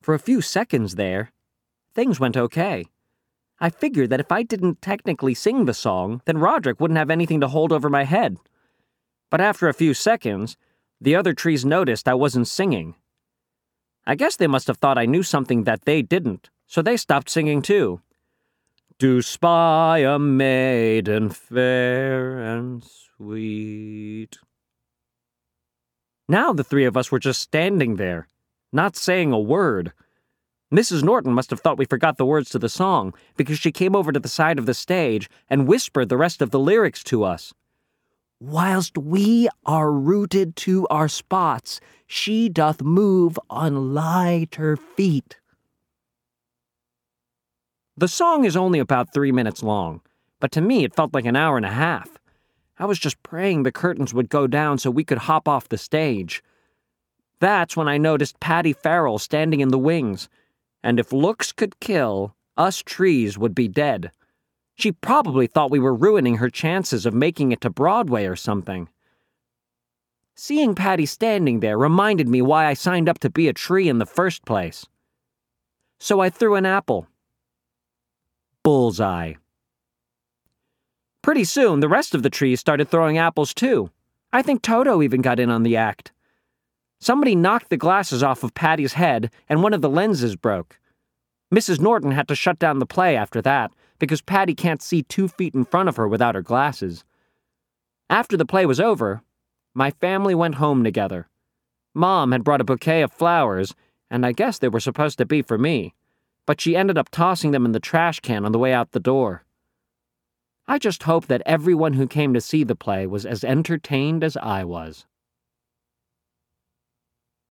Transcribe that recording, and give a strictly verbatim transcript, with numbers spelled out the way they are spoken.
For a few seconds there, things went okay. I figured that if I didn't technically sing the song, then Roderick wouldn't have anything to hold over my head. But after a few seconds, the other trees noticed I wasn't singing. I guess they must have thought I knew something that they didn't, so they stopped singing too. Do spy a maiden fair and sweet. Now the three of us were just standing there, not saying a word. Missus Norton must have thought we forgot the words to the song, because she came over to the side of the stage and whispered the rest of the lyrics to us. Whilst we are rooted to our spots, she doth move on lighter feet. The song is only about three minutes long, but to me it felt like an hour and a half. I was just praying the curtains would go down so we could hop off the stage. That's when I noticed Patty Farrell standing in the wings, and if looks could kill, us trees would be dead. She probably thought we were ruining her chances of making it to Broadway or something. Seeing Patty standing there reminded me why I signed up to be a tree in the first place. So I threw an apple. Bullseye. Pretty soon, the rest of the trees started throwing apples too. I think Toto even got in on the act. Somebody knocked the glasses off of Patty's head, and one of the lenses broke. Missus Norton had to shut down the play after that, because Patty can't see two feet in front of her without her glasses. After the play was over, my family went home together. Mom had brought a bouquet of flowers, and I guess they were supposed to be for me, but she ended up tossing them in the trash can on the way out the door. I just hope that everyone who came to see the play was as entertained as I was.